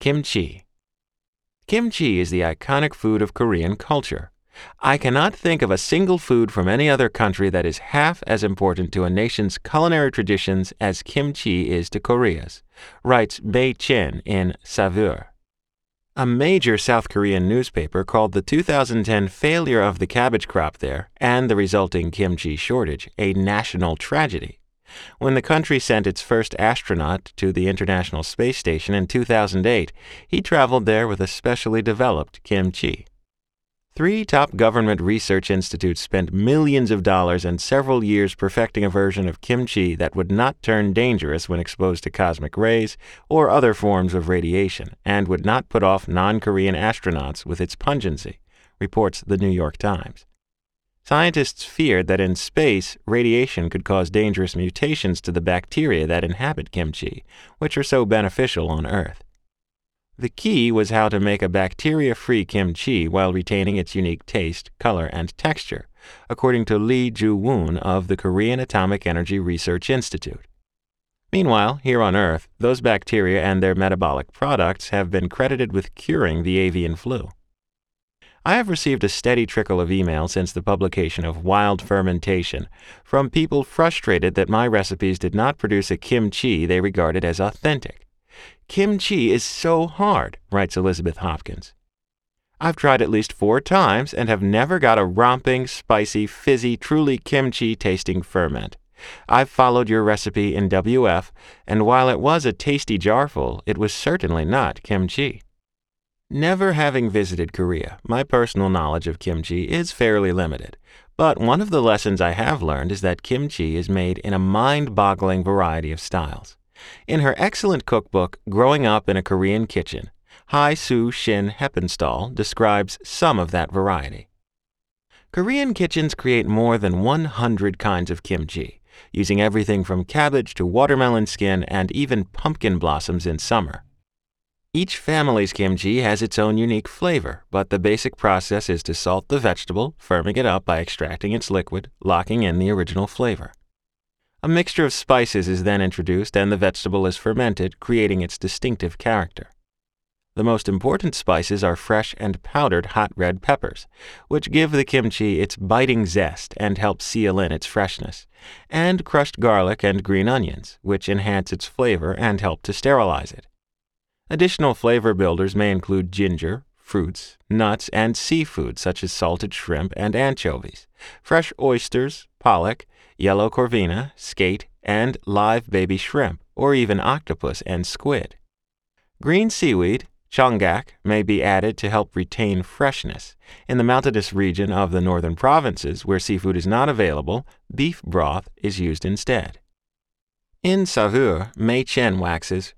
Kimchi. Kimchi is the iconic food of Korean culture. I cannot think of a single food from any other country that is half as important to a nation's culinary traditions as kimchi is to Korea's, writes Bae Chin in Saveur. A major South Korean newspaper called the 2010 failure of the cabbage crop there and the resulting kimchi shortage a national tragedy. When the country sent its first astronaut to the International Space Station in 2008, he traveled there with a specially developed kimchi. 3 top government research institutes spent millions of dollars and several years perfecting a version of kimchi that would not turn dangerous when exposed to cosmic rays or other forms of radiation and would not put off non-Korean astronauts with its pungency, reports the New York Times. Scientists feared that in space, radiation could cause dangerous mutations to the bacteria that inhabit kimchi, which are so beneficial on Earth. The key was how to make a bacteria-free kimchi while retaining its unique taste, color, and texture, according to Lee Ju-woon of the Korean Atomic Energy Research Institute. Meanwhile, here on Earth, those bacteria and their metabolic products have been credited with curing the avian flu. I have received a steady trickle of emails since the publication of Wild Fermentation from people frustrated that my recipes did not produce a kimchi they regarded as authentic. Kimchi is so hard, writes Elizabeth Hopkins. I've tried at least 4 times and have never got a romping, spicy, fizzy, truly kimchi-tasting ferment. I've followed your recipe in WF, and while it was a tasty jarful, it was certainly not kimchi. Never having visited Korea, my personal knowledge of kimchi is fairly limited, but one of the lessons I have learned is that kimchi is made in a mind-boggling variety of styles. In her excellent cookbook, Growing Up in a Korean Kitchen, Hai-Soo Shin Heppenstall describes some of that variety. Korean kitchens create more than 100 kinds of kimchi, using everything from cabbage to watermelon skin and even pumpkin blossoms in summer. Each family's kimchi has its own unique flavor, but the basic process is to salt the vegetable, firming it up by extracting its liquid, locking in the original flavor. A mixture of spices is then introduced and the vegetable is fermented, creating its distinctive character. The most important spices are fresh and powdered hot red peppers, which give the kimchi its biting zest and help seal in its freshness, and crushed garlic and green onions, which enhance its flavor and help to sterilize it. Additional flavor builders may include ginger, fruits, nuts, and seafood such as salted shrimp and anchovies, fresh oysters, pollock, yellow corvina, skate, and live baby shrimp, or even octopus and squid. Green seaweed, chonggak, may be added to help retain freshness. In the mountainous region of the northern provinces where seafood is not available, beef broth is used instead. In Saveur, Mei Chen waxes,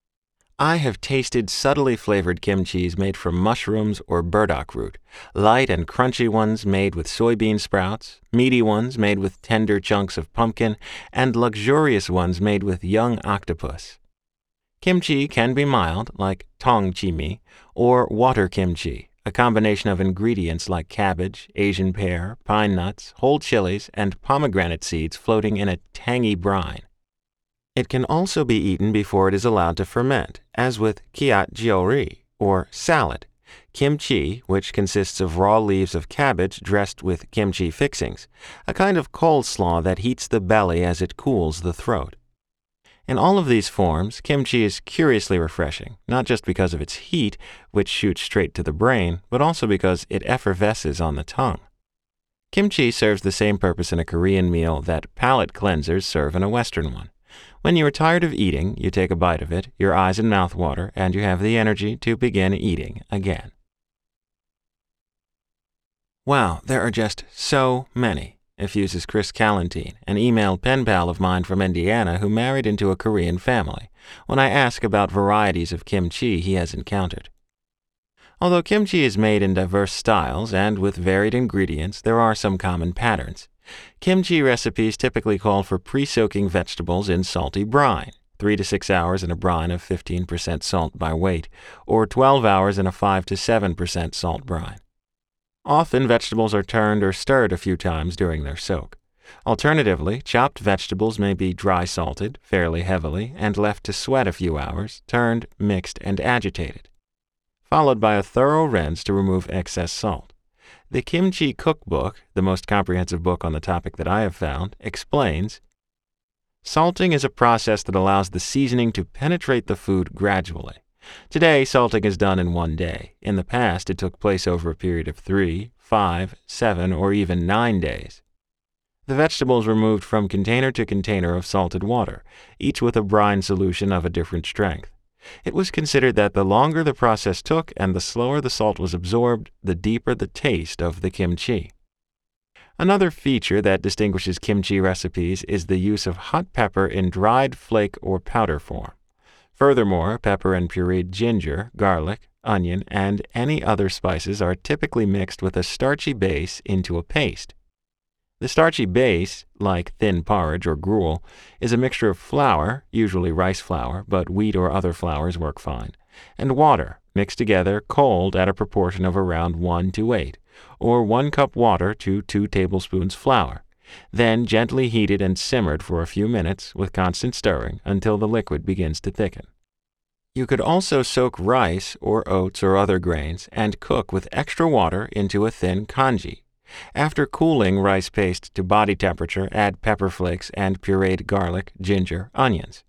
I have tasted subtly flavored kimchis made from mushrooms or burdock root, light and crunchy ones made with soybean sprouts, meaty ones made with tender chunks of pumpkin, and luxurious ones made with young octopus. Kimchi can be mild, like tongchimi, or water kimchi, a combination of ingredients like cabbage, Asian pear, pine nuts, whole chilies, and pomegranate seeds floating in a tangy brine. It can also be eaten before it is allowed to ferment, as with kiat jiori, or salad, kimchi, which consists of raw leaves of cabbage dressed with kimchi fixings, a kind of coleslaw that heats the belly as it cools the throat. In all of these forms, kimchi is curiously refreshing, not just because of its heat, which shoots straight to the brain, but also because it effervesces on the tongue. Kimchi serves the same purpose in a Korean meal that palate cleansers serve in a Western one. When you are tired of eating, you take a bite of it, your eyes and mouth water, and you have the energy to begin eating again. Wow, there are just so many, effuses Chris Callentine, an email pen pal of mine from Indiana who married into a Korean family, when I ask about varieties of kimchi he has encountered. Although kimchi is made in diverse styles and with varied ingredients, there are some common patterns. Kimchi recipes typically call for pre-soaking vegetables in salty brine, 3 to 6 hours in a brine of 15% salt by weight, or 12 hours in a 5 to 7% salt brine. Often vegetables are turned or stirred a few times during their soak. Alternatively, chopped vegetables may be dry salted fairly heavily and left to sweat a few hours, turned, mixed, and agitated, followed by a thorough rinse to remove excess salt. The Kimchi Cookbook, the most comprehensive book on the topic that I have found, explains, salting is a process that allows the seasoning to penetrate the food gradually. Today, salting is done in one day. In the past, it took place over a period of 3, 5, 7, or even 9 days. The vegetables were moved from container to container of salted water, each with a brine solution of a different strength. It was considered that the longer the process took and the slower the salt was absorbed, the deeper the taste of the kimchi. Another feature that distinguishes kimchi recipes is the use of hot pepper in dried flake or powder form. Furthermore, pepper and pureed ginger, garlic, onion, and any other spices are typically mixed with a starchy base into a paste. The starchy base, like thin porridge or gruel, is a mixture of flour, usually rice flour, but wheat or other flours work fine, and water, mixed together cold at a proportion of around 1:8, or 1 cup water to 2 tablespoons flour, then gently heated and simmered for a few minutes with constant stirring until the liquid begins to thicken. You could also soak rice or oats or other grains and cook with extra water into a thin congee. After cooling rice paste to body temperature, add pepper flakes and pureed garlic, ginger, onions.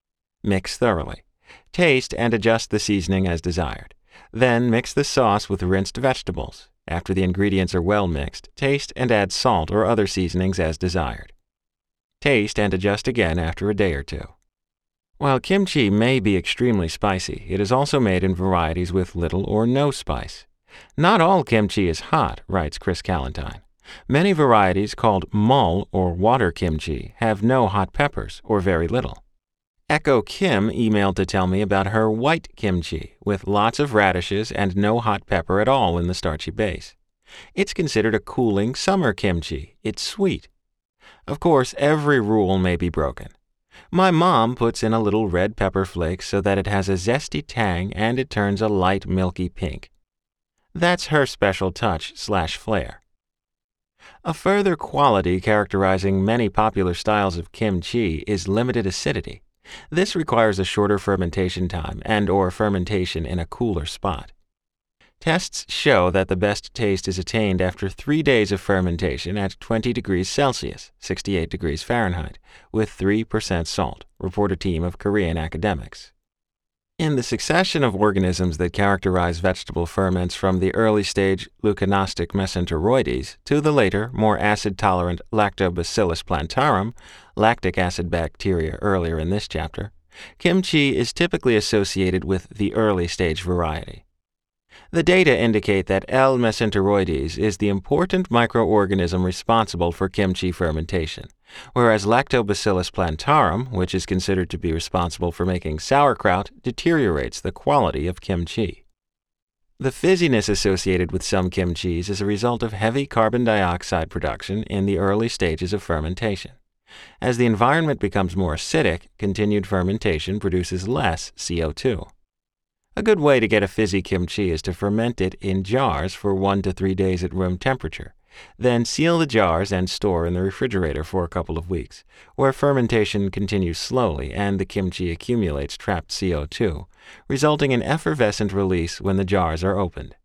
Mix thoroughly. Taste and adjust the seasoning as desired. Then mix the sauce with rinsed vegetables. After the ingredients are well mixed, taste and add salt or other seasonings as desired. Taste and adjust again after a day or two. While kimchi may be extremely spicy, it is also made in varieties with little or no spice. Not all kimchi is hot, writes Chris Callentine. Many varieties called mul or water kimchi have no hot peppers or very little. Echo Kim emailed to tell me about her white kimchi with lots of radishes and no hot pepper at all in the starchy base. It's considered a cooling summer kimchi. It's sweet. Of course, every rule may be broken. My mom puts in a little red pepper flakes so that it has a zesty tang and it turns a light milky pink. That's her special touch/flair. A further quality characterizing many popular styles of kimchi is limited acidity. This requires a shorter fermentation time and/or fermentation in a cooler spot. Tests show that the best taste is attained after 3 days of fermentation at 20 degrees Celsius, 68 degrees Fahrenheit, with 3% salt, report a team of Korean academics. In the succession of organisms that characterize vegetable ferments from the early stage leuconostic mesenteroides to the later, more acid-tolerant Lactobacillus plantarum, lactic acid bacteria earlier in this chapter, kimchi is typically associated with the early stage variety. The data indicate that L. mesenteroides is the important microorganism responsible for kimchi fermentation, whereas Lactobacillus plantarum, which is considered to be responsible for making sauerkraut, deteriorates the quality of kimchi. The fizziness associated with some kimchis is a result of heavy carbon dioxide production in the early stages of fermentation. As the environment becomes more acidic, continued fermentation produces less CO2. A good way to get a fizzy kimchi is to ferment it in jars for 1 to 3 days at room temperature. Then seal the jars and store in the refrigerator for a couple of weeks, where fermentation continues slowly and the kimchi accumulates trapped CO2, resulting in effervescent release when the jars are opened.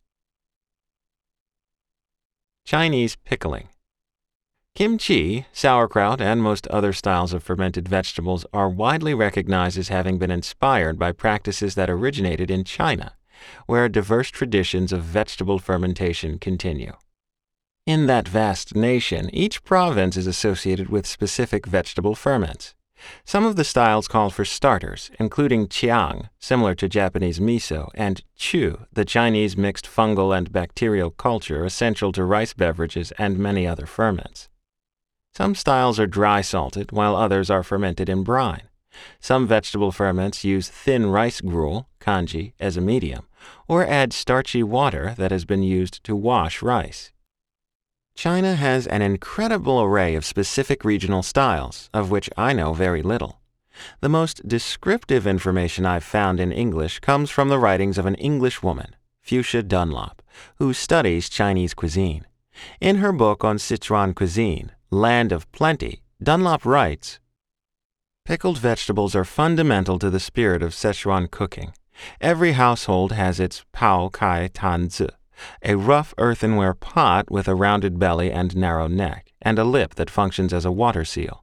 Chinese pickling. Kimchi, sauerkraut, and most other styles of fermented vegetables are widely recognized as having been inspired by practices that originated in China, where diverse traditions of vegetable fermentation continue. In that vast nation, each province is associated with specific vegetable ferments. Some of the styles call for starters, including chiang, similar to Japanese miso, and chu, the Chinese mixed fungal and bacterial culture essential to rice beverages and many other ferments. Some styles are dry salted, while others are fermented in brine. Some vegetable ferments use thin rice gruel, congee, as a medium, or add starchy water that has been used to wash rice. China has an incredible array of specific regional styles, of which I know very little. The most descriptive information I've found in English comes from the writings of an English woman, Fuchsia Dunlop, who studies Chinese cuisine. In her book on Sichuan cuisine, Land of Plenty, Dunlop writes, "Pickled vegetables are fundamental to the spirit of Sichuan cooking. Every household has its pao kai tan zi, a rough earthenware pot with a rounded belly and narrow neck, and a lip that functions as a water seal.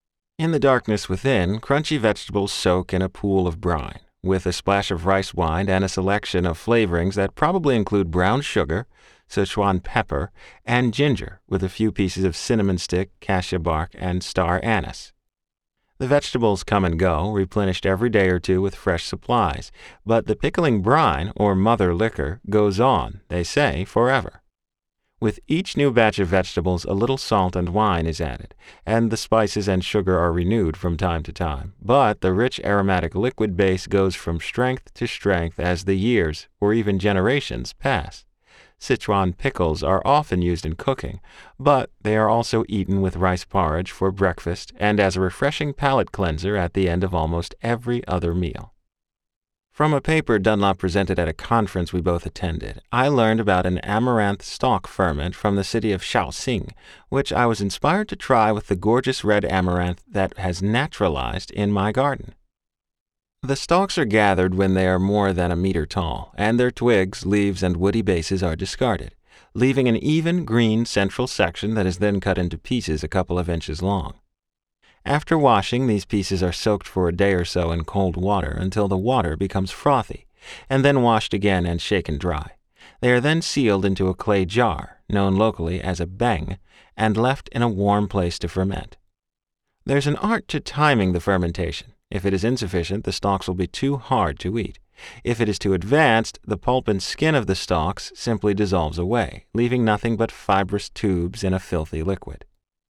In the darkness within, crunchy vegetables soak in a pool of brine, with a splash of rice wine and a selection of flavorings that probably include brown sugar, Sichuan pepper, and ginger, with a few pieces of cinnamon stick, cassia bark, and star anise. The vegetables come and go, replenished every day or two with fresh supplies, but the pickling brine, or mother liquor, goes on, they say, forever. With each new batch of vegetables, a little salt and wine is added, and the spices and sugar are renewed from time to time, but the rich aromatic liquid base goes from strength to strength as the years, or even generations, pass. Sichuan pickles are often used in cooking, but they are also eaten with rice porridge for breakfast and as a refreshing palate cleanser at the end of almost every other meal." From a paper Dunlop presented at a conference we both attended, I learned about an amaranth stalk ferment from the city of Shaoxing, which I was inspired to try with the gorgeous red amaranth that has naturalized in my garden. The stalks are gathered when they are more than a meter tall, and their twigs, leaves, and woody bases are discarded, leaving an even green central section that is then cut into pieces a couple of inches long. After washing, these pieces are soaked for a day or so in cold water until the water becomes frothy, and then washed again and shaken dry. They are then sealed into a clay jar, known locally as a beng, and left in a warm place to ferment. There's an art to timing the fermentation. If it is insufficient, the stalks will be too hard to eat. If it is too advanced, the pulp and skin of the stalks simply dissolves away, leaving nothing but fibrous tubes in a filthy liquid.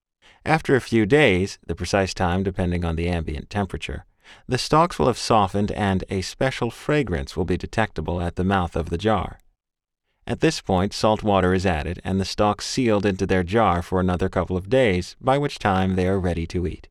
After a few days, the precise time depending on the ambient temperature, the stalks will have softened and a special fragrance will be detectable at the mouth of the jar. At this point, salt water is added and the stalks sealed into their jar for another couple of days, by which time they are ready to eat.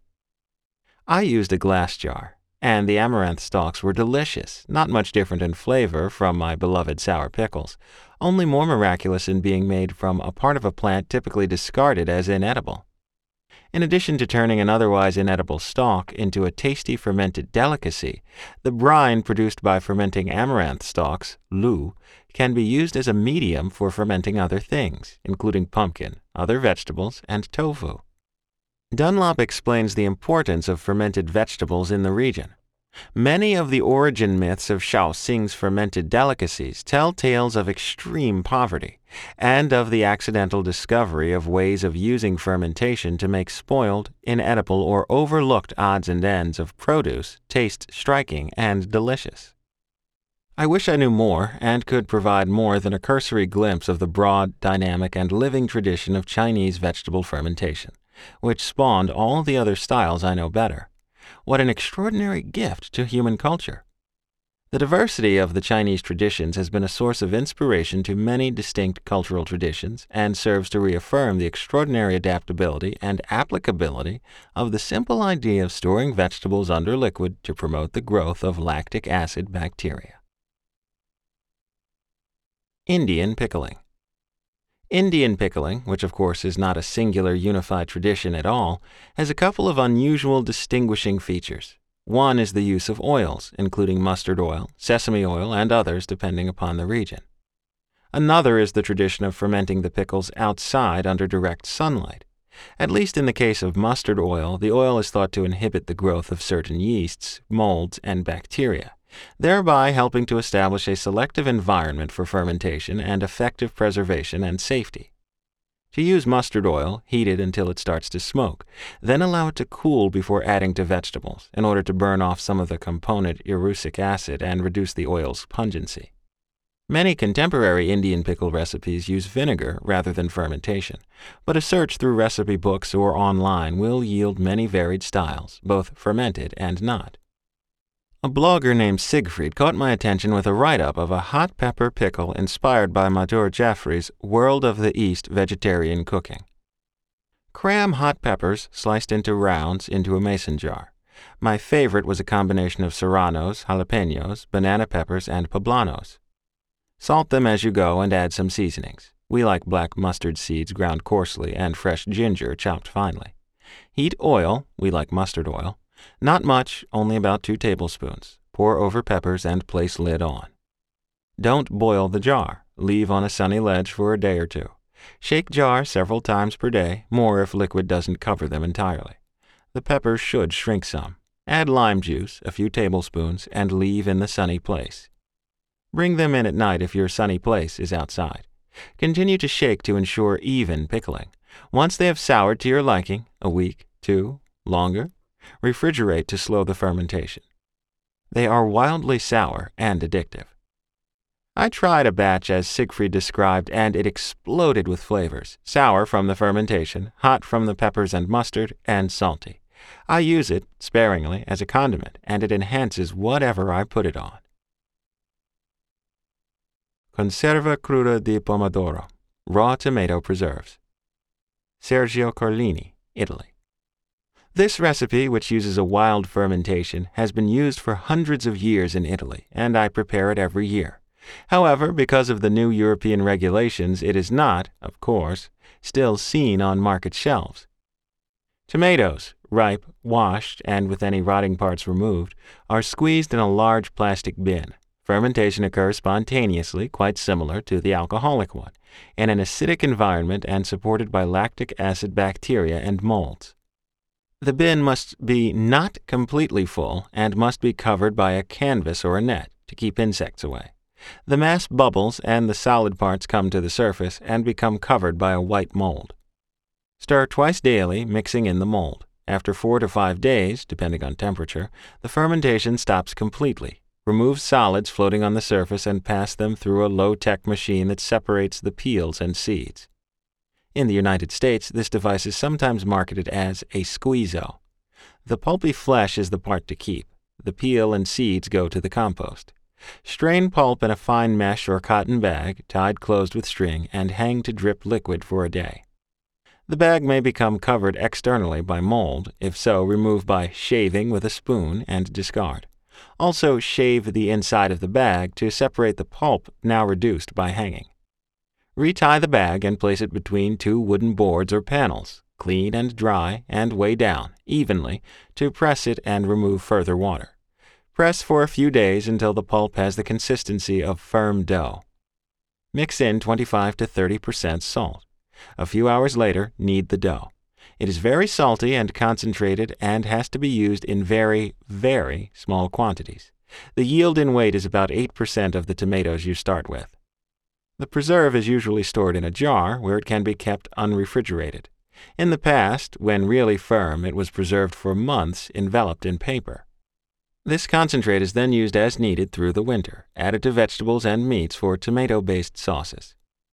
I used a glass jar, and the amaranth stalks were delicious, not much different in flavor from my beloved sour pickles, only more miraculous in being made from a part of a plant typically discarded as inedible. In addition to turning an otherwise inedible stalk into a tasty fermented delicacy, the brine produced by fermenting amaranth stalks, lu, can be used as a medium for fermenting other things, including pumpkin, other vegetables, and tofu. Dunlop explains the importance of fermented vegetables in the region. Many of the origin myths of Shaoxing's fermented delicacies tell tales of extreme poverty and of the accidental discovery of ways of using fermentation to make spoiled, inedible, or overlooked odds and ends of produce taste striking and delicious. I wish I knew more and could provide more than a cursory glimpse of the broad, dynamic, and living tradition of Chinese vegetable fermentation, which spawned all the other styles I know better. What an extraordinary gift to human culture! The diversity of the Chinese traditions has been a source of inspiration to many distinct cultural traditions and serves to reaffirm the extraordinary adaptability and applicability of the simple idea of storing vegetables under liquid to promote the growth of lactic acid bacteria. Indian pickling. Indian pickling, which of course is not a singular unified tradition at all, has a couple of unusual distinguishing features. One is the use of oils, including mustard oil, sesame oil, and others depending upon the region. Another is the tradition of fermenting the pickles outside under direct sunlight. At least in the case of mustard oil, the oil is thought to inhibit the growth of certain yeasts, molds, and bacteria, thereby helping to establish a selective environment for fermentation and effective preservation and safety. To use mustard oil, heat it until it starts to smoke, then allow it to cool before adding to vegetables in order to burn off some of the component erucic acid and reduce the oil's pungency. Many contemporary Indian pickle recipes use vinegar rather than fermentation, but a search through recipe books or online will yield many varied styles, both fermented and not. A blogger named Siegfried caught my attention with a write-up of a hot pepper pickle inspired by Madhur Jaffrey's World of the East vegetarian cooking. Cram hot peppers sliced into rounds into a mason jar. My favorite was a combination of serranos, jalapenos, banana peppers, and poblanos. Salt them as you go and add some seasonings. We like black mustard seeds ground coarsely and fresh ginger chopped finely. Heat oil, we like mustard oil. Not much, only about 2 tablespoons. Pour over peppers and place lid on. Don't boil the jar. Leave on a sunny ledge for a day or 2. Shake jar several times per day, more if liquid doesn't cover them entirely. The peppers should shrink some. Add lime juice, a few tablespoons, and leave in the sunny place. Bring them in at night if your sunny place is outside. Continue to shake to ensure even pickling. Once they have soured to your liking, a week, 2, longer, refrigerate to slow the fermentation. They are wildly sour and addictive. I tried a batch as Siegfried described, and it exploded with flavors, sour from the fermentation, hot from the peppers and mustard, and salty. I use it, sparingly, as a condiment, and it enhances whatever I put it on. Conserva cruda di pomodoro, raw tomato preserves. Sergio Carlini, Italy. This recipe, which uses a wild fermentation, has been used for hundreds of years in Italy, and I prepare it every year. However, because of the new European regulations, it is not, of course, still seen on market shelves. Tomatoes, ripe, washed, and with any rotting parts removed, are squeezed in a large plastic bin. Fermentation occurs spontaneously, quite similar to the alcoholic one, in an acidic environment and supported by lactic acid bacteria and molds. The bin must be not completely full and must be covered by a canvas or a net to keep insects away. The mass bubbles and the solid parts come to the surface and become covered by a white mold. Stir twice daily, mixing in the mold. After 4 to 5 days, depending on temperature, the fermentation stops completely. Remove solids floating on the surface and pass them through a low-tech machine that separates the peels and seeds. In the United States, this device is sometimes marketed as a squeezo. The pulpy flesh is the part to keep. The peel and seeds go to the compost. Strain pulp in a fine mesh or cotton bag, tied closed with string, and hang to drip liquid for a day. The bag may become covered externally by mold. If so, remove by shaving with a spoon and discard. Also, shave the inside of the bag to separate the pulp now reduced by hanging. Retie the bag and place it between 2 wooden boards or panels. Clean and dry and weigh down evenly to press it and remove further water. Press for a few days until the pulp has the consistency of firm dough. Mix in 25 to 30% salt. A few hours later, knead the dough. It is very salty and concentrated and has to be used in very, very small quantities. The yield in weight is about 8% of the tomatoes you start with. The preserve is usually stored in a jar where it can be kept unrefrigerated. In the past, when really firm, it was preserved for months enveloped in paper. This concentrate is then used as needed through the winter, added to vegetables and meats for tomato-based sauces.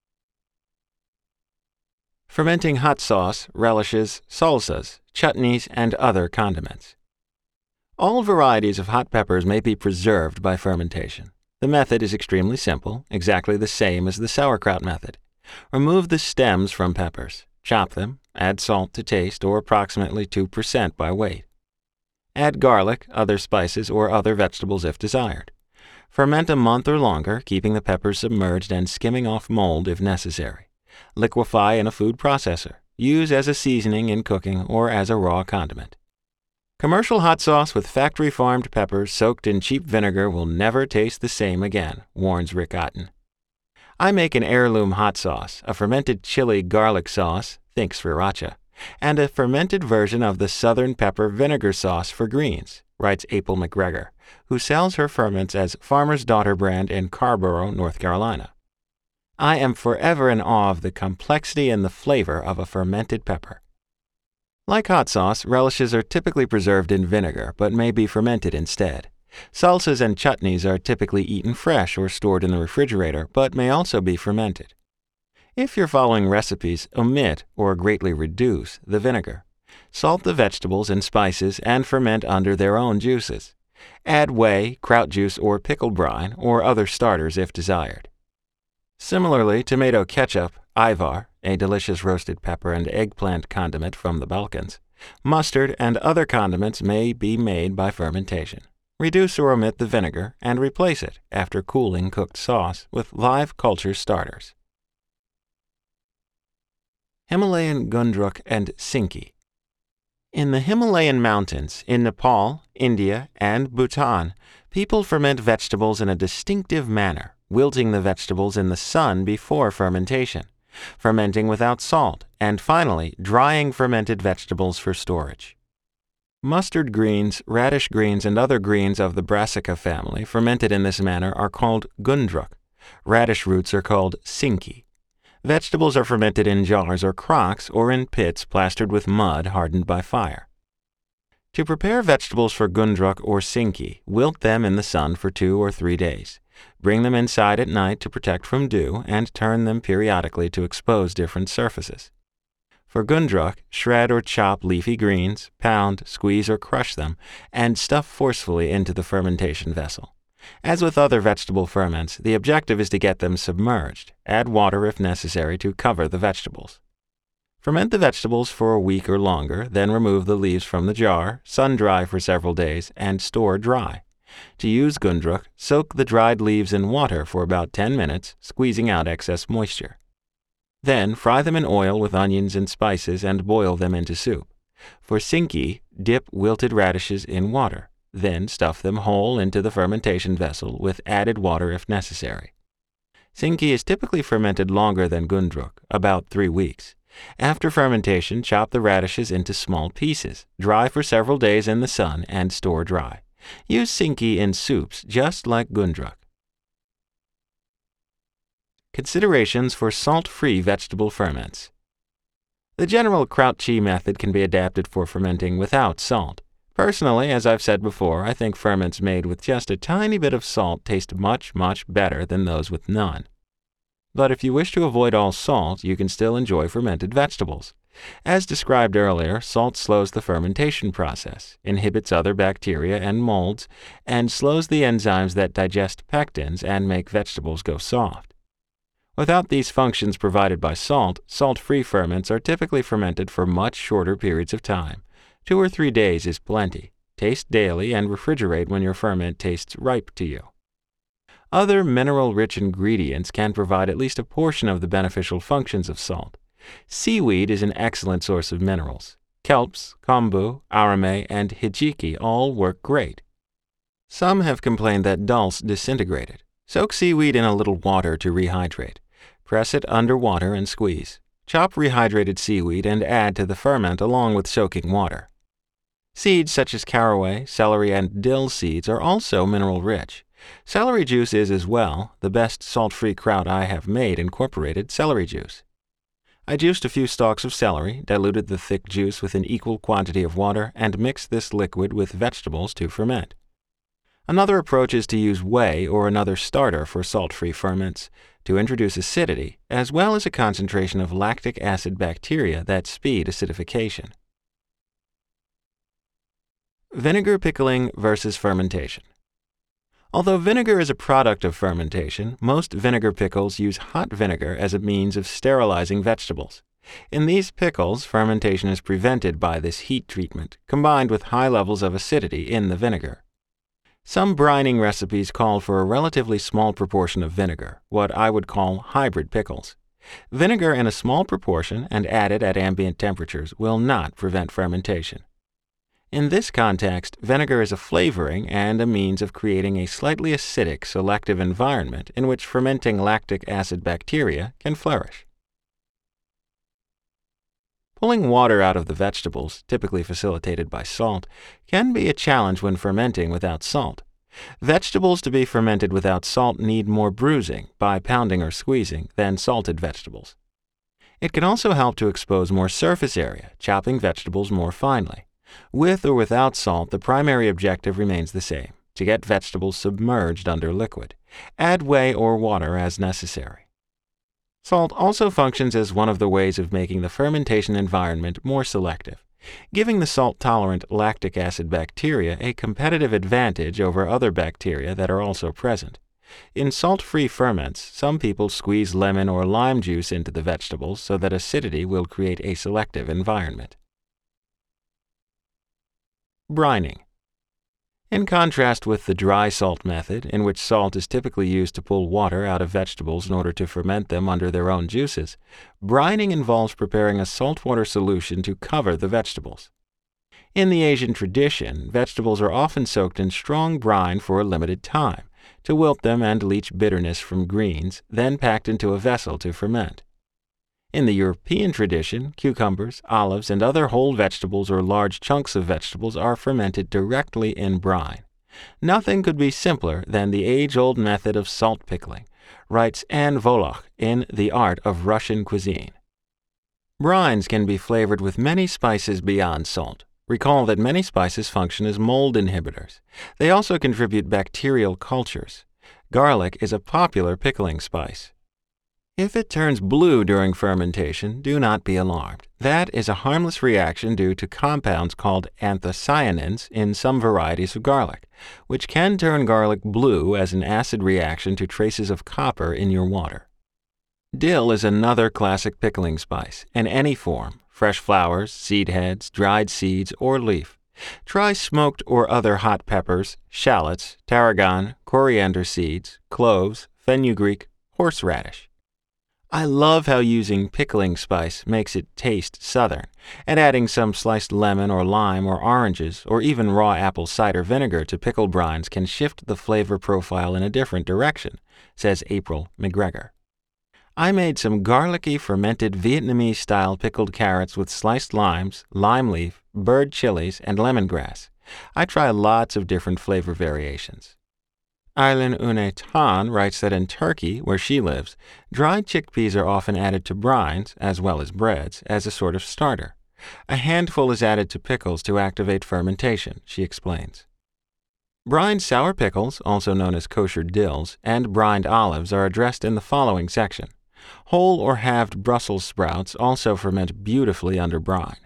Fermenting hot sauce, relishes, salsas, chutneys, and other condiments. All varieties of hot peppers may be preserved by fermentation. The method is extremely simple, exactly the same as the sauerkraut method. Remove the stems from peppers, chop them, add salt to taste or approximately 2% by weight. Add garlic, other spices, or other vegetables if desired. Ferment a month or longer, keeping the peppers submerged and skimming off mold if necessary. Liquefy in a food processor. Use as a seasoning in cooking or as a raw condiment. Commercial hot sauce with factory-farmed peppers soaked in cheap vinegar will never taste the same again, warns Rick Otten. I make an heirloom hot sauce, a fermented chili garlic sauce, think sriracha, and a fermented version of the Southern pepper vinegar sauce for greens, writes April McGregor, who sells her ferments as Farmer's Daughter brand in Carrboro, North Carolina. I am forever in awe of the complexity and the flavor of a fermented pepper. Like hot sauce, relishes are typically preserved in vinegar, but may be fermented instead. Salsas and chutneys are typically eaten fresh or stored in the refrigerator, but may also be fermented. If you're following recipes, omit or greatly reduce the vinegar. Salt the vegetables and spices and ferment under their own juices. Add whey, kraut juice, or pickle brine, or other starters if desired. Similarly, tomato ketchup, Ivar, a delicious roasted pepper and eggplant condiment from the Balkans, mustard, and other condiments may be made by fermentation. Reduce or omit the vinegar and replace it, after cooling cooked sauce, with live culture starters. Himalayan Gundruk and Sinki. In the Himalayan mountains, in Nepal, India, and Bhutan, people ferment vegetables in a distinctive manner, wilting the vegetables in the sun before fermentation, fermenting without salt, and finally drying fermented vegetables for storage. Mustard greens, radish greens, and other greens of the Brassica family fermented in this manner are called Gundruk. Radish roots are called Sinki. Vegetables are fermented in jars or crocks or in pits plastered with mud hardened by fire. To prepare vegetables for Gundruk or Sinki, wilt them in the sun for 2 or 3 days. Bring them inside at night to protect from dew and turn them periodically to expose different surfaces. For Gundruk, shred or chop leafy greens, pound, squeeze or crush them, and stuff forcefully into the fermentation vessel. As with other vegetable ferments, the objective is to get them submerged. Add water if necessary to cover the vegetables. Ferment the vegetables for a week or longer, then remove the leaves from the jar, sun-dry for several days, and store dry. To use Gundruk, soak the dried leaves in water for about 10 minutes, squeezing out excess moisture. Then fry them in oil with onions and spices and boil them into soup. For Sinki, dip wilted radishes in water. Then stuff them whole into the fermentation vessel with added water if necessary. Sinki is typically fermented longer than Gundruk, about 3 weeks. After fermentation, chop the radishes into small pieces, dry for several days in the sun, and store dry. Use Sinki in soups just like Gundruk. Considerations for salt-free vegetable ferments. The general Kraut-Chi method can be adapted for fermenting without salt. Personally, as I've said before, I think ferments made with just a tiny bit of salt taste much, much better than those with none. But if you wish to avoid all salt, you can still enjoy fermented vegetables. As described earlier, salt slows the fermentation process, inhibits other bacteria and molds, and slows the enzymes that digest pectins and make vegetables go soft. Without these functions provided by salt, salt-free ferments are typically fermented for much shorter periods of time. 2 or 3 days is plenty. Taste daily and refrigerate when your ferment tastes ripe to you. Other mineral-rich ingredients can provide at least a portion of the beneficial functions of salt. Seaweed is an excellent source of minerals. Kelps, kombu, arame, and hijiki all work great. Some have complained that dulse disintegrated. Soak seaweed in a little water to rehydrate. Press it under water and squeeze. Chop rehydrated seaweed and add to the ferment along with soaking water. Seeds such as caraway, celery, and dill seeds are also mineral-rich. Celery juice is as well. The best salt-free kraut I have made incorporated celery juice. I juiced a few stalks of celery, diluted the thick juice with an equal quantity of water, and mixed this liquid with vegetables to ferment. Another approach is to use whey or another starter for salt-free ferments to introduce acidity, as well as a concentration of lactic acid bacteria that speed acidification. Vinegar pickling versus fermentation. Although vinegar is a product of fermentation, most vinegar pickles use hot vinegar as a means of sterilizing vegetables. In these pickles, fermentation is prevented by this heat treatment, combined with high levels of acidity in the vinegar. Some brining recipes call for a relatively small proportion of vinegar, what I would call hybrid pickles. Vinegar in a small proportion and added at ambient temperatures will not prevent fermentation. In this context, vinegar is a flavoring and a means of creating a slightly acidic selective environment in which fermenting lactic acid bacteria can flourish. Pulling water out of the vegetables, typically facilitated by salt, can be a challenge when fermenting without salt. Vegetables to be fermented without salt need more bruising, by pounding or squeezing, than salted vegetables. It can also help to expose more surface area, chopping vegetables more finely. With or without salt, the primary objective remains the same, to get vegetables submerged under liquid. Add whey or water as necessary. Salt also functions as one of the ways of making the fermentation environment more selective, giving the salt-tolerant lactic acid bacteria a competitive advantage over other bacteria that are also present. In salt-free ferments, some people squeeze lemon or lime juice into the vegetables so that acidity will create a selective environment. Brining. In contrast with the dry salt method, in which salt is typically used to pull water out of vegetables in order to ferment them under their own juices, brining involves preparing a saltwater solution to cover the vegetables. In the Asian tradition, vegetables are often soaked in strong brine for a limited time, to wilt them and leach bitterness from greens, then packed into a vessel to ferment. In the European tradition, cucumbers, olives, and other whole vegetables or large chunks of vegetables are fermented directly in brine. Nothing could be simpler than the age-old method of salt pickling, writes Anne Woloch in The Art of Russian Cuisine. Brines can be flavored with many spices beyond salt. Recall that many spices function as mold inhibitors. They also contribute bacterial cultures. Garlic is a popular pickling spice. If it turns blue during fermentation, do not be alarmed. That is a harmless reaction due to compounds called anthocyanins in some varieties of garlic, which can turn garlic blue as an acid reaction to traces of copper in your water. Dill is another classic pickling spice, in any form, fresh flowers, seed heads, dried seeds, or leaf. Try smoked or other hot peppers, shallots, tarragon, coriander seeds, cloves, fenugreek, horseradish. I love how using pickling spice makes it taste southern, and adding some sliced lemon or lime or oranges or even raw apple cider vinegar to pickle brines can shift the flavor profile in a different direction, says April McGregor. I made some garlicky fermented Vietnamese-style pickled carrots with sliced limes, lime leaf, bird chilies, and lemongrass. I try lots of different flavor variations. Eileen Une Tan writes that in Turkey, where she lives, dried chickpeas are often added to brines, as well as breads, as a sort of starter. A handful is added to pickles to activate fermentation, she explains. Brined sour pickles, also known as kosher dills, and brined olives are addressed in the following section. Whole or halved Brussels sprouts also ferment beautifully under brine.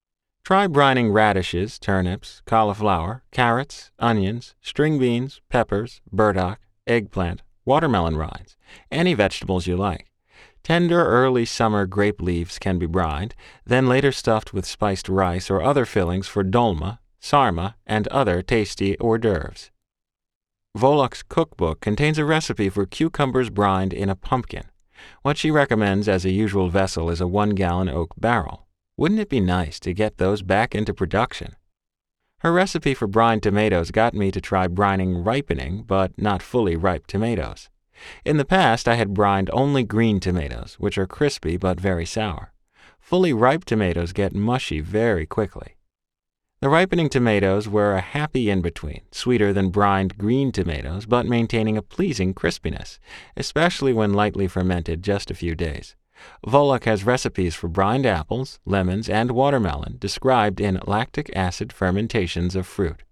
Try brining radishes, turnips, cauliflower, carrots, onions, string beans, peppers, burdock, eggplant, watermelon rinds, any vegetables you like. Tender early summer grape leaves can be brined, then later stuffed with spiced rice or other fillings for dolma, sarma, and other tasty hors d'oeuvres. Woloch's cookbook contains a recipe for cucumbers brined in a pumpkin. What she recommends as a usual vessel is a 1-gallon oak barrel. Wouldn't it be nice to get those back into production? Her recipe for brined tomatoes got me to try brining ripening, but not fully ripe tomatoes. In the past, I had brined only green tomatoes, which are crispy but very sour. Fully ripe tomatoes get mushy very quickly. The ripening tomatoes were a happy in-between, sweeter than brined green tomatoes, but maintaining a pleasing crispiness, especially when lightly fermented just a few days. Woloch has recipes for brined apples, lemons, and watermelon described in Lactic Acid Fermentations of Fruit.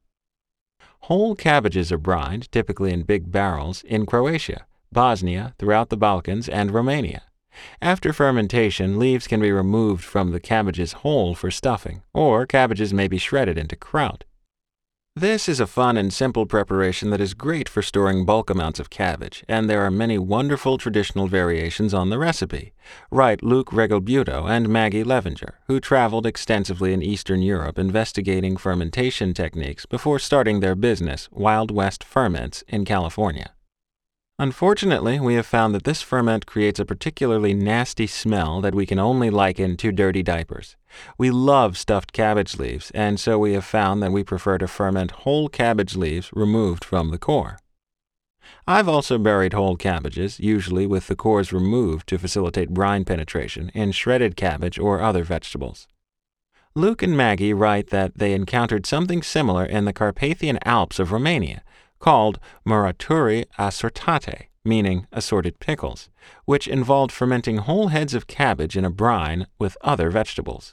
Whole cabbages are brined, typically in big barrels, in Croatia, Bosnia, throughout the Balkans, and Romania. After fermentation, leaves can be removed from the cabbages whole for stuffing, or cabbages may be shredded into kraut. This is a fun and simple preparation that is great for storing bulk amounts of cabbage, and there are many wonderful traditional variations on the recipe, write Luke Regalbuto and Maggie Levenger, who traveled extensively in Eastern Europe investigating fermentation techniques before starting their business, Wild West Ferments, in California. Unfortunately, we have found that this ferment creates a particularly nasty smell that we can only liken to dirty diapers. We love stuffed cabbage leaves, and so we have found that we prefer to ferment whole cabbage leaves removed from the core. I've also buried whole cabbages, usually with the cores removed to facilitate brine penetration, in shredded cabbage or other vegetables. Luke and Maggie write that they encountered something similar in the Carpathian Alps of Romania, called muraturi assortate, meaning assorted pickles, which involved fermenting whole heads of cabbage in a brine with other vegetables.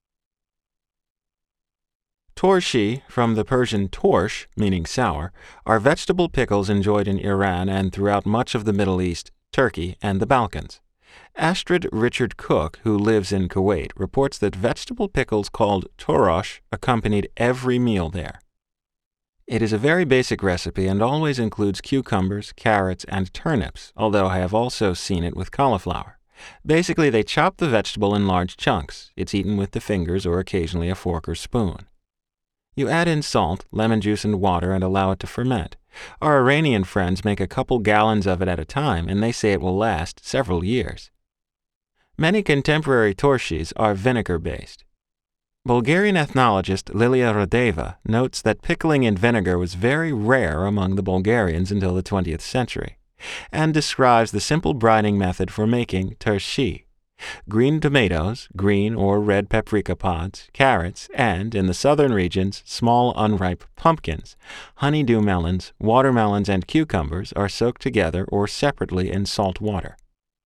Torshi, from the Persian torsh, meaning sour, are vegetable pickles enjoyed in Iran and throughout much of the Middle East, Turkey, and the Balkans. Astrid Richard Cook, who lives in Kuwait, reports that vegetable pickles called torosh accompanied every meal there. It is a very basic recipe and always includes cucumbers, carrots, and turnips, although I have also seen it with cauliflower. Basically, they chop the vegetable in large chunks. It's eaten with the fingers or occasionally a fork or spoon. You add in salt, lemon juice, and water and allow it to ferment. Our Iranian friends make a couple gallons of it at a time, and they say it will last several years. Many contemporary torshis are vinegar-based. Bulgarian ethnologist Lilia Radeva notes that pickling in vinegar was very rare among the Bulgarians until the 20th century, and describes the simple brining method for making turshi. Green tomatoes, green or red paprika pods, carrots, and, in the southern regions, small unripe pumpkins, honeydew melons, watermelons, and cucumbers are soaked together or separately in salt water.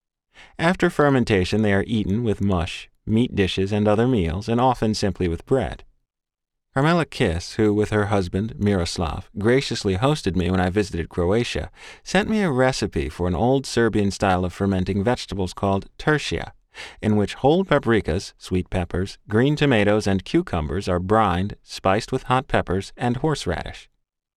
After fermentation, they are eaten with mush, meat dishes, and other meals, and often simply with bread. Carmela Kiss, who with her husband, Miroslav, graciously hosted me when I visited Croatia, sent me a recipe for an old Serbian style of fermenting vegetables called tertia, in which whole paprikas, sweet peppers, green tomatoes, and cucumbers are brined, spiced with hot peppers and horseradish.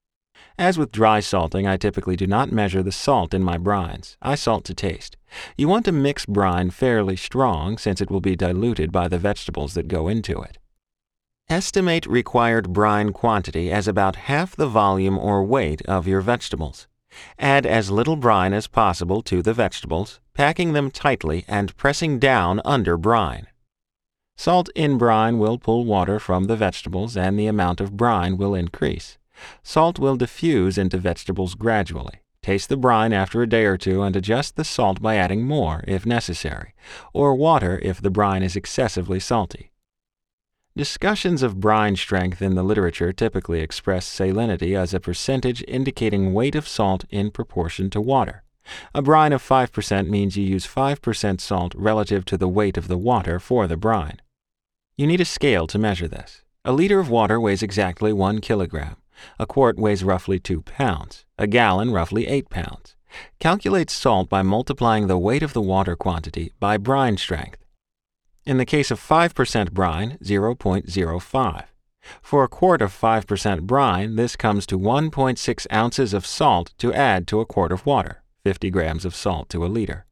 As with dry salting, I typically do not measure the salt in my brines. I salt to taste. You want to mix brine fairly strong since it will be diluted by the vegetables that go into it. Estimate required brine quantity as about half the volume or weight of your vegetables. Add as little brine as possible to the vegetables, packing them tightly and pressing down under brine. Salt in brine will pull water from the vegetables and the amount of brine will increase. Salt will diffuse into vegetables gradually. Taste the brine after a day or two and adjust the salt by adding more if necessary, or water if the brine is excessively salty. Discussions of brine strength in the literature typically express salinity as a percentage indicating weight of salt in proportion to water. A brine of 5% means you use 5% salt relative to the weight of the water for the brine. You need a scale to measure this. A liter of water weighs exactly 1 kilogram. A quart weighs roughly 2 pounds. A gallon roughly 8 pounds. Calculate salt by multiplying the weight of the water quantity by brine strength. In the case of 5% brine, 0.05. For a quart of 5% brine, this comes to 1.6 ounces of salt to add to a quart of water, 50 grams of salt to a liter.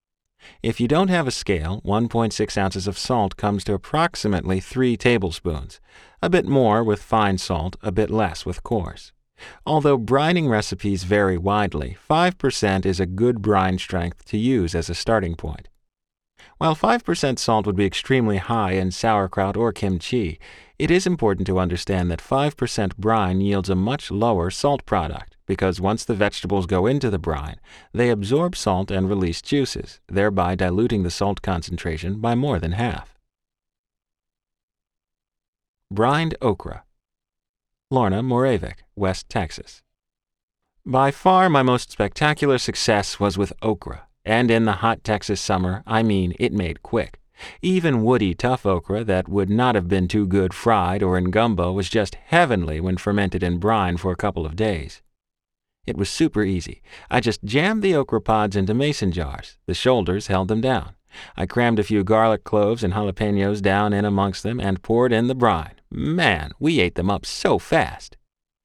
If you don't have a scale, 1.6 ounces of salt comes to approximately 3 tablespoons, a bit more with fine salt, a bit less with coarse. Although brining recipes vary widely, 5% is a good brine strength to use as a starting point. While 5% salt would be extremely high in sauerkraut or kimchi, it is important to understand that 5% brine yields a much lower salt product because once the vegetables go into the brine, they absorb salt and release juices, thereby diluting the salt concentration by more than half. Brined okra. Lorna Moravec, West Texas. By far my most spectacular success was with okra. And in the hot Texas summer, I mean it made quick. Even woody, tough okra that would not have been too good fried or in gumbo was just heavenly when fermented in brine for a couple of days. It was super easy. I just jammed the okra pods into mason jars. The shoulders held them down. I crammed a few garlic cloves and jalapenos down in amongst them and poured in the brine. Man, we ate them up so fast.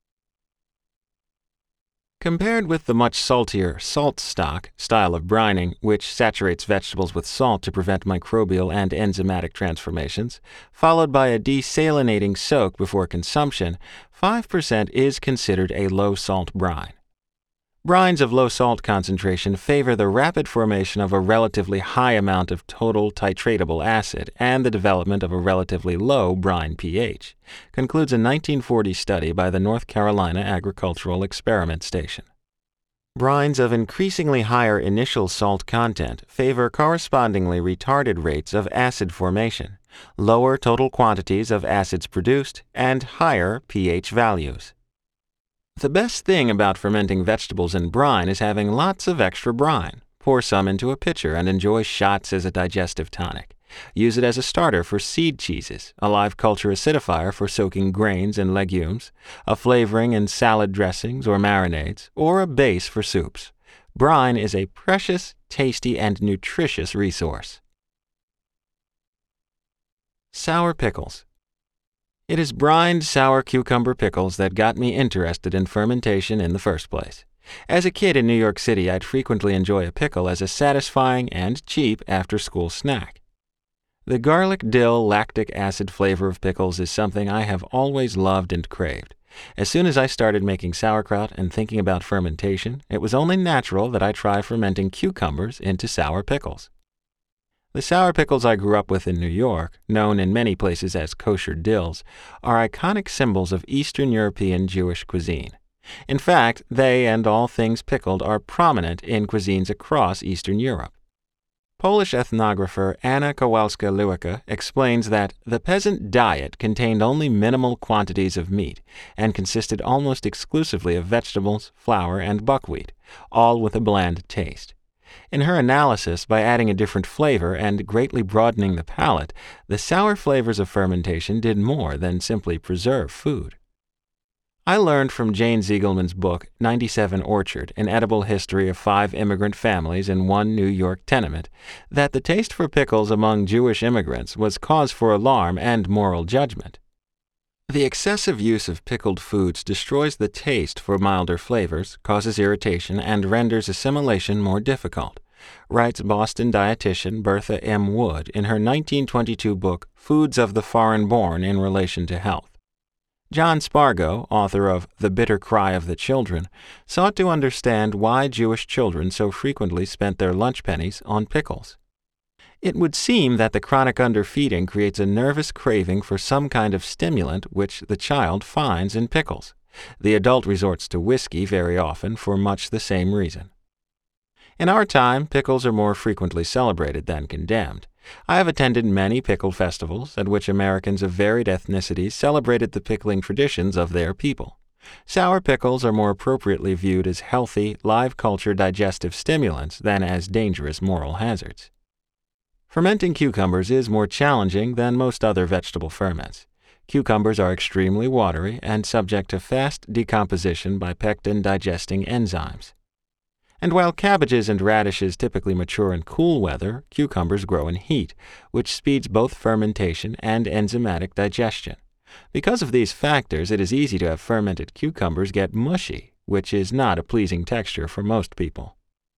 Compared with the much saltier salt stock style of brining, which saturates vegetables with salt to prevent microbial and enzymatic transformations, followed by a desalinating soak before consumption, 5% is considered a low-salt brine. Brines of low salt concentration favor the rapid formation of a relatively high amount of total titratable acid and the development of a relatively low brine pH, concludes a 1940 study by the North Carolina Agricultural Experiment Station. Brines of increasingly higher initial salt content favor correspondingly retarded rates of acid formation, lower total quantities of acids produced, and higher pH values. The best thing about fermenting vegetables in brine is having lots of extra brine. Pour some into a pitcher and enjoy shots as a digestive tonic. Use it as a starter for seed cheeses, a live culture acidifier for soaking grains and legumes, a flavoring in salad dressings or marinades, or a base for soups. Brine is a precious, tasty, and nutritious resource. Sour pickles. It is brined sour cucumber pickles that got me interested in fermentation in the first place. As a kid in New York City, I'd frequently enjoy a pickle as a satisfying and cheap after-school snack. The garlic-dill lactic acid flavor of pickles is something I have always loved and craved. As soon as I started making sauerkraut and thinking about fermentation, it was only natural that I try fermenting cucumbers into sour pickles. The sour pickles I grew up with in New York, known in many places as kosher dills, are iconic symbols of Eastern European Jewish cuisine. In fact, they and all things pickled are prominent in cuisines across Eastern Europe. Polish ethnographer Anna Kowalska-Lewicka explains that the peasant diet contained only minimal quantities of meat and consisted almost exclusively of vegetables, flour, and buckwheat, all with a bland taste. In her analysis, by adding a different flavor and greatly broadening the palate, the sour flavors of fermentation did more than simply preserve food. I learned from Jane Ziegelman's book, 97 Orchard, An Edible History of 5 Immigrant Families in One New York Tenement, that the taste for pickles among Jewish immigrants was cause for alarm and moral judgment. The excessive use of pickled foods destroys the taste for milder flavors, causes irritation, and renders assimilation more difficult, writes Boston dietitian Bertha M. Wood in her 1922 book, Foods of the Foreign Born in Relation to Health. John Spargo, author of The Bitter Cry of the Children, sought to understand why Jewish children so frequently spent their lunch pennies on pickles. It would seem that the chronic underfeeding creates a nervous craving for some kind of stimulant which the child finds in pickles. The adult resorts to whiskey very often for much the same reason. In our time, pickles are more frequently celebrated than condemned. I have attended many pickle festivals at which Americans of varied ethnicities celebrated the pickling traditions of their people. Sour pickles are more appropriately viewed as healthy, live culture digestive stimulants than as dangerous moral hazards. Fermenting cucumbers is more challenging than most other vegetable ferments. Cucumbers are extremely watery and subject to fast decomposition by pectin-digesting enzymes. And while cabbages and radishes typically mature in cool weather, cucumbers grow in heat, which speeds both fermentation and enzymatic digestion. Because of these factors, it is easy to have fermented cucumbers get mushy, which is not a pleasing texture for most people.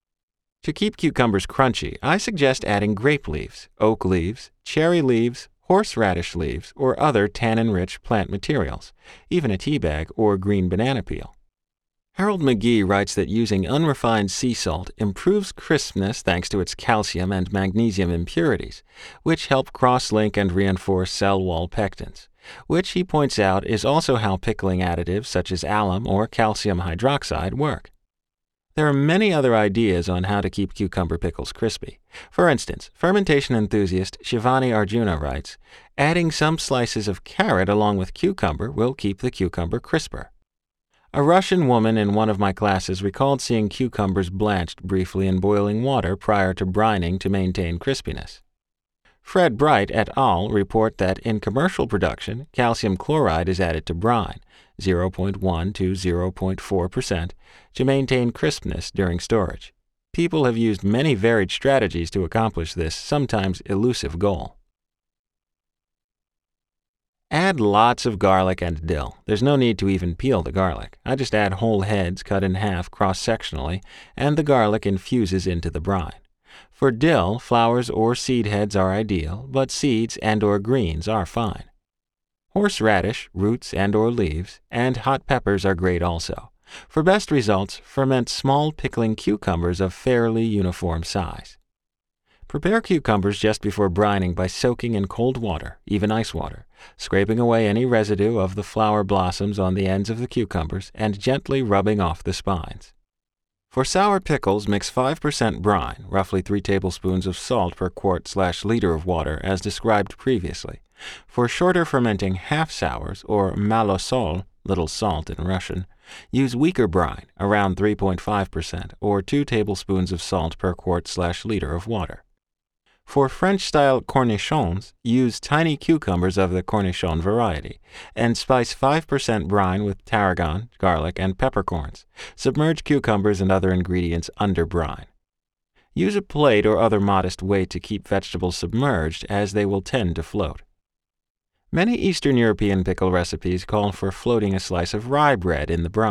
To keep cucumbers crunchy, I suggest adding grape leaves, oak leaves, cherry leaves, horseradish leaves, or other tannin-rich plant materials, even a tea bag or green banana peel. Harold McGee writes that using unrefined sea salt improves crispness thanks to its calcium and magnesium impurities, which help cross-link and reinforce cell wall pectins, which he points out is also how pickling additives such as alum or calcium hydroxide work. There are many other ideas on how to keep cucumber pickles crispy. For instance, fermentation enthusiast Shivani Arjuna writes, adding some slices of carrot along with cucumber will keep the cucumber crisper. A Russian woman in one of my classes recalled seeing cucumbers blanched briefly in boiling water prior to brining to maintain crispiness. Fred Bright et al. Report that in commercial production, calcium chloride is added to brine, 0.1 to 0.4%, to maintain crispness during storage. People have used many varied strategies to accomplish this sometimes elusive goal. Add lots of garlic and dill. There's no need to even peel the garlic. I just add whole heads cut in half cross-sectionally, and the garlic infuses into the brine. For dill, flowers or seed heads are ideal, but seeds and or greens are fine. Horseradish, roots and or leaves, and hot peppers are great also. For best results, ferment small pickling cucumbers of fairly uniform size. Prepare cucumbers just before brining by soaking in cold water, even ice water, scraping away any residue of the flower blossoms on the ends of the cucumbers and gently rubbing off the spines. For sour pickles, mix 5% brine, roughly 3 tablespoons of salt per quart/liter of water as described previously. For shorter fermenting half-sours, or malosol, little salt in Russian, use weaker brine, around 3.5%, or 2 tablespoons of salt per quart/liter of water. For French-style cornichons, use tiny cucumbers of the cornichon variety, and spice 5% brine with tarragon, garlic, and peppercorns. Submerge cucumbers and other ingredients under brine. Use a plate or other modest weight to keep vegetables submerged, as they will tend to float. Many Eastern European pickle recipes call for floating a slice of rye bread in the brine.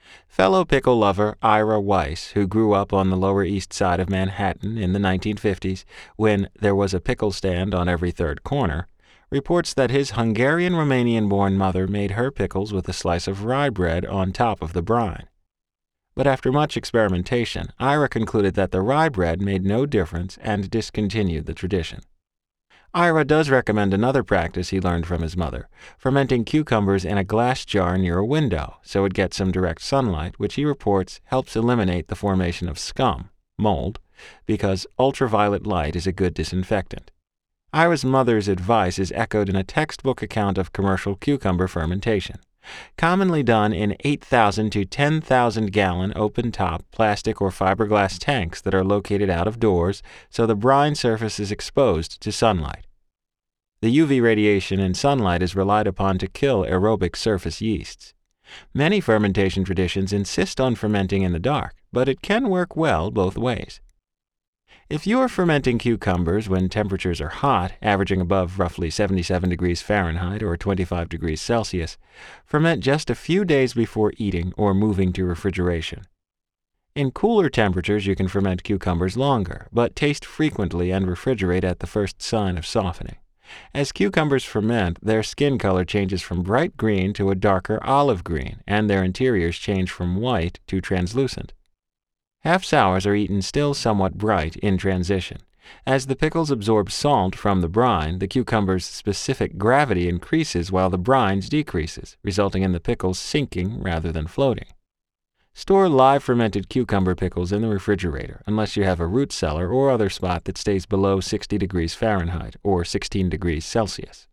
Fellow pickle lover Ira Weiss, who grew up on the Lower East Side of Manhattan in the 1950s when there was a pickle stand on every third corner, reports that his Hungarian-Romanian-born mother made her pickles with a slice of rye bread on top of the brine. But after much experimentation, Ira concluded that the rye bread made no difference and discontinued the tradition. Ira does recommend another practice he learned from his mother, fermenting cucumbers in a glass jar near a window so it gets some direct sunlight, which he reports helps eliminate the formation of scum, mold, because ultraviolet light is a good disinfectant. Ira's mother's advice is echoed in a textbook account of commercial cucumber fermentation, commonly done in 8,000 to 10,000 gallon open-top plastic or fiberglass tanks that are located out of doors so the brine surface is exposed to sunlight. The UV radiation in sunlight is relied upon to kill aerobic surface yeasts. Many fermentation traditions insist on fermenting in the dark, but it can work well both ways. If you are fermenting cucumbers when temperatures are hot, averaging above roughly 77 degrees Fahrenheit or 25 degrees Celsius, ferment just a few days before eating or moving to refrigeration. In cooler temperatures, you can ferment cucumbers longer, but taste frequently and refrigerate at the first sign of softening. As cucumbers ferment, their skin color changes from bright green to a darker olive green, and their interiors change from white to translucent. Half-sours are eaten still somewhat bright in transition. As the pickles absorb salt from the brine, the cucumber's specific gravity increases while the brine's decreases, resulting in the pickles sinking rather than floating. Store live fermented cucumber pickles in the refrigerator unless you have a root cellar or other spot that stays below 60 degrees Fahrenheit or 16 degrees Celsius.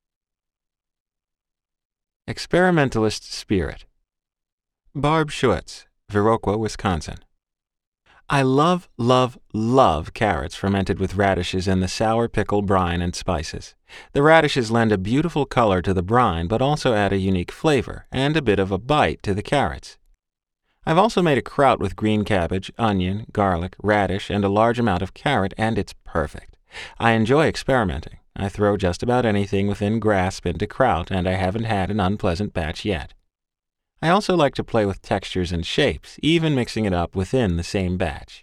Experimentalist Spirit. Barb Schutz, Viroqua, Wisconsin. I love, love, love carrots fermented with radishes in the sour pickle brine and spices. The radishes lend a beautiful color to the brine but also add a unique flavor and a bit of a bite to the carrots. I've also made a kraut with green cabbage, onion, garlic, radish, and a large amount of carrot, and it's perfect. I enjoy experimenting. I throw just about anything within grasp into kraut, and I haven't had an unpleasant batch yet. I also like to play with textures and shapes, even mixing it up within the same batch.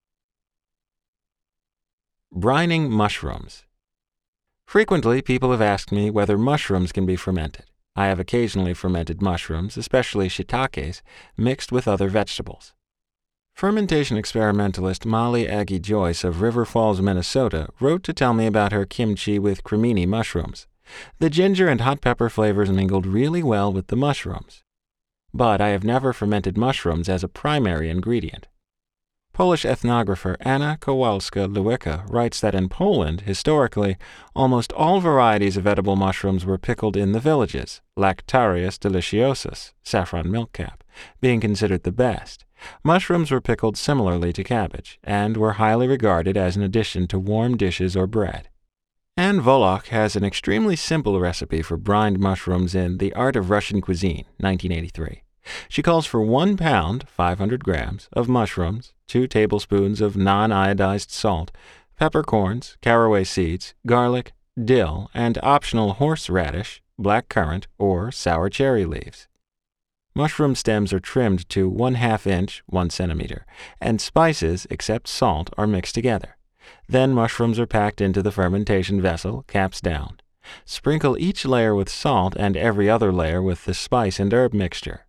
Brining mushrooms. Frequently, people have asked me whether mushrooms can be fermented. I have occasionally fermented mushrooms, especially shiitakes, mixed with other vegetables. Fermentation experimentalist Molly Aggie Joyce of River Falls, Minnesota, wrote to tell me about her kimchi with cremini mushrooms. The ginger and hot pepper flavors mingled really well with the mushrooms. But I have never fermented mushrooms as a primary ingredient. Polish ethnographer Anna Kowalska-Lewicka writes that in Poland, historically, almost all varieties of edible mushrooms were pickled in the villages, Lactarius deliciosus, saffron milkcap, being considered the best. Mushrooms were pickled similarly to cabbage, and were highly regarded as an addition to warm dishes or bread. Anne Volok has an extremely simple recipe for brined mushrooms in The Art of Russian Cuisine, 1983. She calls for 1 pound, 500 grams, of mushrooms, 2 tablespoons of non-iodized salt, peppercorns, caraway seeds, garlic, dill, and optional horseradish, black currant, or sour cherry leaves. Mushroom stems are trimmed to 1/2 inch, 1 centimeter, and spices, except salt, are mixed together. Then mushrooms are packed into the fermentation vessel, caps down. Sprinkle each layer with salt and every other layer with the spice and herb mixture.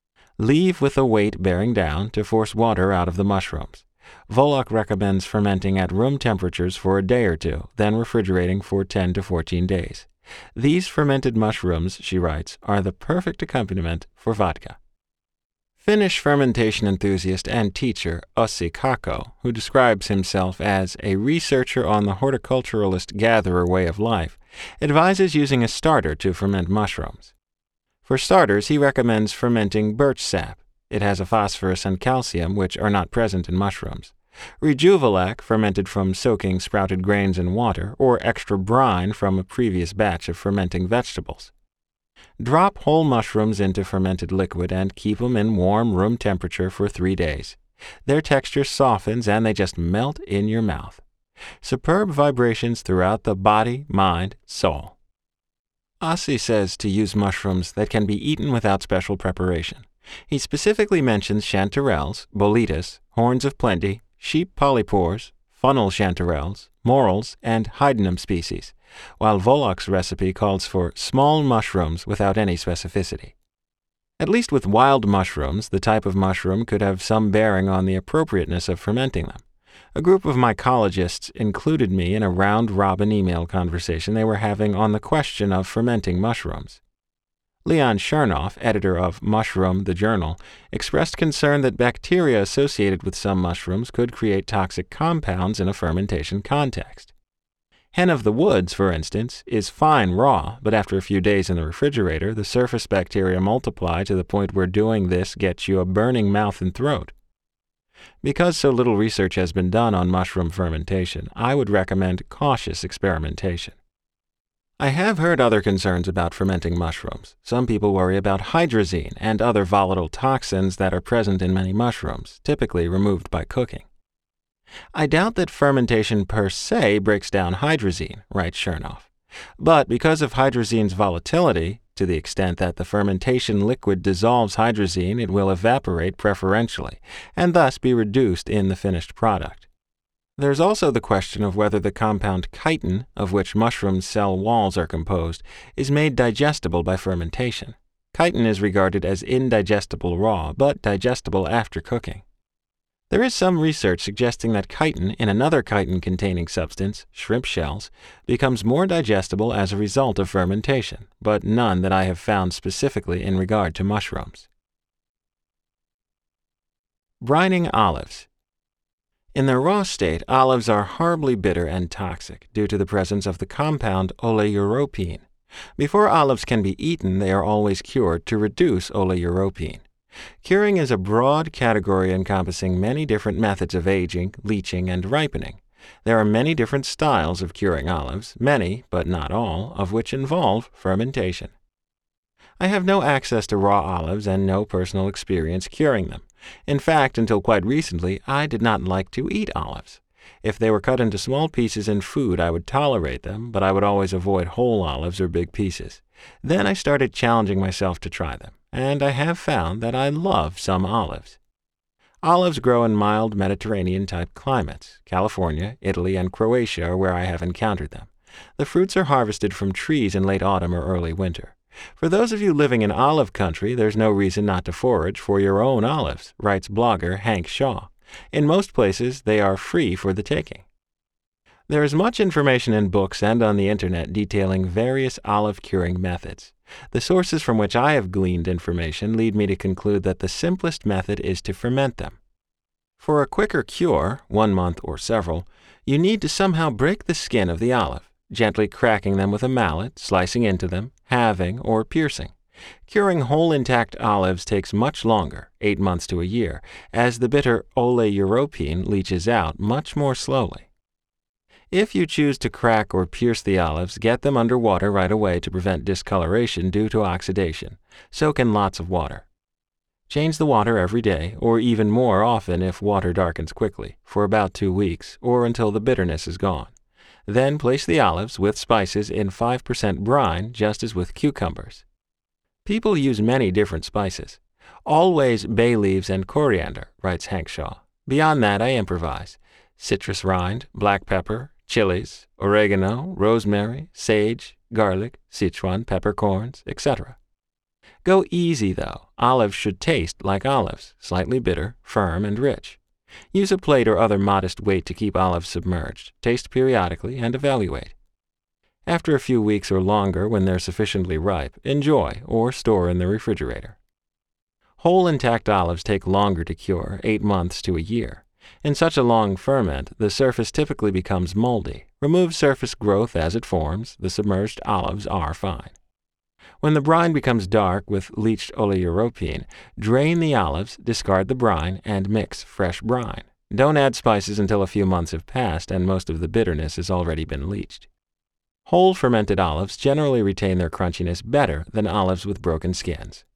Leave with the weight bearing down to force water out of the mushrooms. Volok recommends fermenting at room temperatures for a day or two, then refrigerating for 10 to 14 days. These fermented mushrooms, she writes, are the perfect accompaniment for vodka. Finnish fermentation enthusiast and teacher Ossi Kakko, who describes himself as a researcher on the horticulturalist-gatherer way of life, advises using a starter to ferment mushrooms. For starters, he recommends fermenting birch sap. It has a phosphorus and calcium which are not present in mushrooms. Rejuvelac, fermented from soaking sprouted grains in water, or extra brine from a previous batch of fermenting vegetables. Drop whole mushrooms into fermented liquid and keep them in warm room temperature for 3 days. Their texture softens and they just melt in your mouth. Superb vibrations throughout the body, mind, soul. Ossi says to use mushrooms that can be eaten without special preparation. He specifically mentions chanterelles, boletus, horns of plenty, sheep polypores, funnel chanterelles, morels, and hydnum species, while Volok's recipe calls for small mushrooms without any specificity. At least with wild mushrooms, the type of mushroom could have some bearing on the appropriateness of fermenting them. A group of mycologists included me in a round-robin email conversation they were having on the question of fermenting mushrooms. Leon Chernoff, editor of Mushroom, the Journal, expressed concern that bacteria associated with some mushrooms could create toxic compounds in a fermentation context. Hen of the woods, for instance, is fine raw, but after a few days in the refrigerator, the surface bacteria multiply to the point where doing this gets you a burning mouth and throat. Because so little research has been done on mushroom fermentation, I would recommend cautious experimentation. I have heard other concerns about fermenting mushrooms. Some people worry about hydrazine and other volatile toxins that are present in many mushrooms, typically removed by cooking. I doubt that fermentation per se breaks down hydrazine, writes Chernoff. But because of hydrazine's volatility, to the extent that the fermentation liquid dissolves hydrazine, it will evaporate preferentially, and thus be reduced in the finished product. There's also the question of whether the compound chitin, of which mushroom cell walls are composed, is made digestible by fermentation. Chitin is regarded as indigestible raw, but digestible after cooking. There is some research suggesting that chitin in another chitin-containing substance, shrimp shells, becomes more digestible as a result of fermentation, but none that I have found specifically in regard to mushrooms. Brining olives. In their raw state, olives are horribly bitter and toxic due to the presence of the compound oleuropein. Before olives can be eaten, they are always cured to reduce oleuropein. Curing is a broad category encompassing many different methods of aging, leaching, and ripening. There are many different styles of curing olives, many, but not all, of which involve fermentation. I have no access to raw olives and no personal experience curing them. In fact, until quite recently, I did not like to eat olives. If they were cut into small pieces in food, I would tolerate them, but I would always avoid whole olives or big pieces. Then I started challenging myself to try them, and I have found that I love some olives. Olives grow in mild Mediterranean-type climates. California, Italy, and Croatia are where I have encountered them. The fruits are harvested from trees in late autumn or early winter. For those of you living in olive country, there's no reason not to forage for your own olives, writes blogger Hank Shaw. In most places, they are free for the taking. There is much information in books and on the internet detailing various olive curing methods. The sources from which I have gleaned information lead me to conclude that the simplest method is to ferment them. For a quicker cure, 1 month or several, you need to somehow break the skin of the olive, gently cracking them with a mallet, slicing into them, halving, or piercing. Curing whole intact olives takes much longer, 8 months to a year, as the bitter oleuropein leaches out much more slowly. If you choose to crack or pierce the olives, get them under water right away to prevent discoloration due to oxidation. Soak in lots of water. Change the water every day, or even more often if water darkens quickly, for about 2 weeks, or until the bitterness is gone. Then place the olives with spices in 5% brine, just as with cucumbers. People use many different spices. Always bay leaves and coriander, writes Hank Shaw. Beyond that, I improvise. Citrus rind, black pepper, chilies, oregano, rosemary, sage, garlic, Sichuan peppercorns, etc. Go easy, though. Olives should taste like olives, slightly bitter, firm, and rich. Use a plate or other modest weight to keep olives submerged. Taste periodically and evaluate. After a few weeks or longer, when they're sufficiently ripe, enjoy or store in the refrigerator. Whole intact olives take longer to cure, 8 months to a year. In such a long ferment, the surface typically becomes moldy. Remove surface growth as it forms. The submerged olives are fine. When the brine becomes dark with leached oleuropein, drain the olives, discard the brine, and mix fresh brine. Don't add spices until a few months have passed and most of the bitterness has already been leached. Whole fermented olives generally retain their crunchiness better than olives with broken skins.